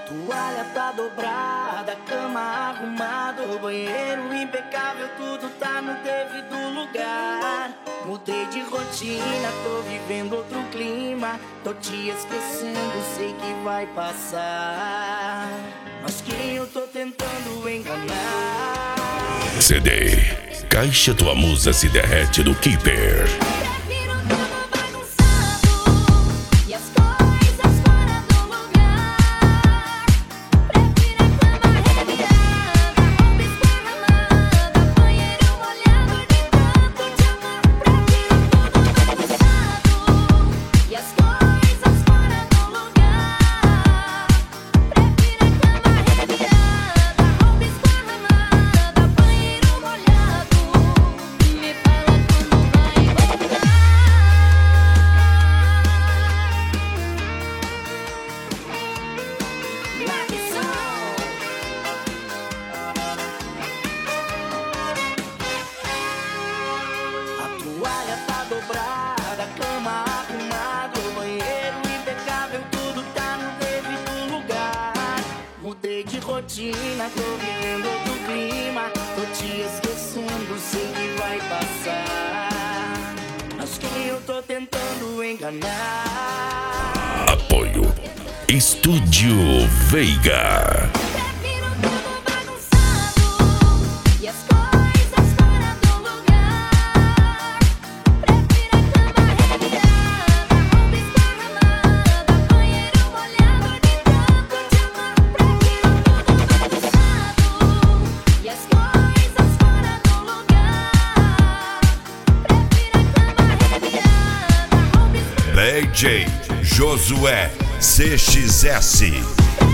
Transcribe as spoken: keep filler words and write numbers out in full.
Toalha tá dobrada, cama arrumada, o banheiro impecável, tudo tá no devido lugar. Mudei de rotina, tô vivendo outro clima, tô te esquecendo, sei que vai passar, mas quem eu tô tentando enganar? C D Caixa Tua Musa Se Derrete do Keeper. Dobrada, cama arrumada, o banheiro impecável, tudo tá no devido lugar. Mudei de rotina, tô vivendo outro clima, tô te esquecendo, sei que vai passar, mas quem eu tô tentando enganar? Apoio Estúdio Veiga. D J Josué C X S.